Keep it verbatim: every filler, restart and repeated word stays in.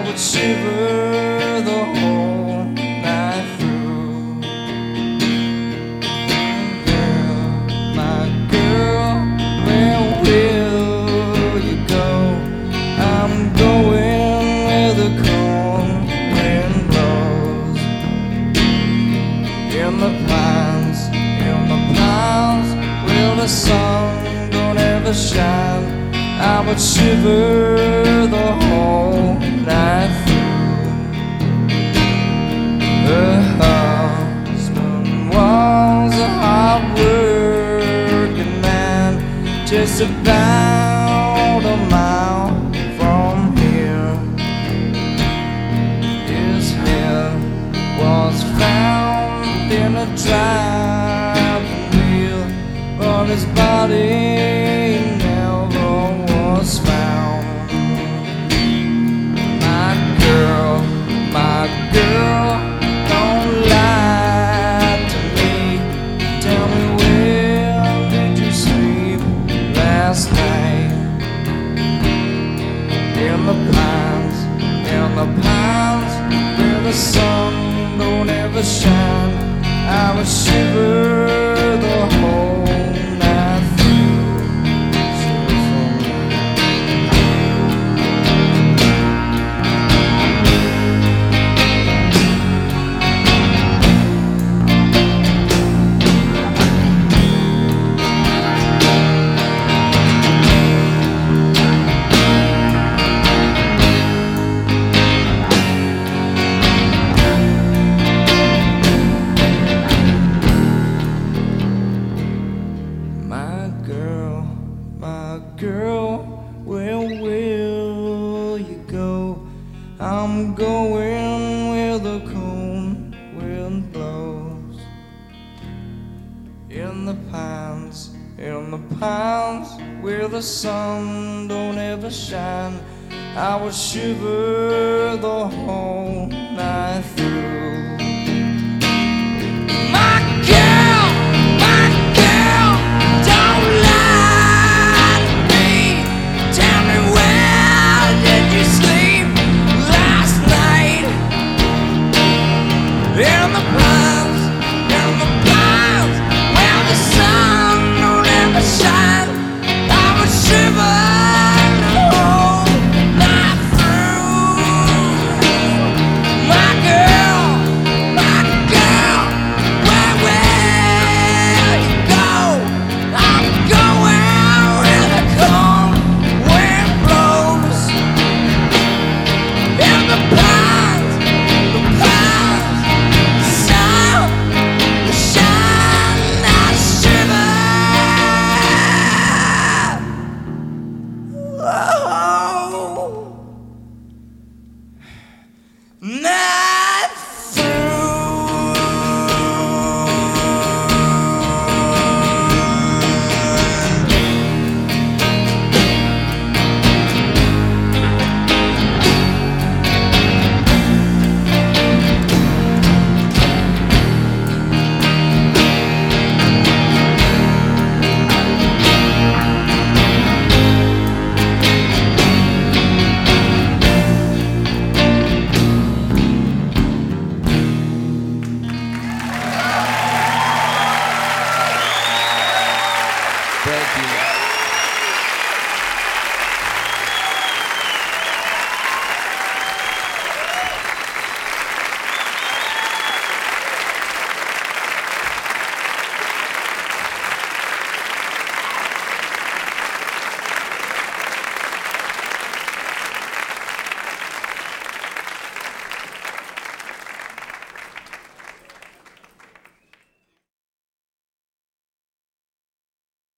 would shiver the whole night through. Girl, my girl, where will you go? I'm going where the cold wind blows. In the pines, in the pines, where the sun don't ever shine, I would shiver the whole night through. Her husband was a hard-working man, just about a mile from here. His head was found in a driving wheel, but his body never was found. My girl, my girl, don't lie to me. Tell me, where did you sleep last night? In the pines, in the pines, where the sun don't ever shine, I would shiver the whole night through. Girl, where will you go? I'm going where the cold wind blows. In the pines, in the pines, where the sun don't ever shine, I would shiver the whole night through.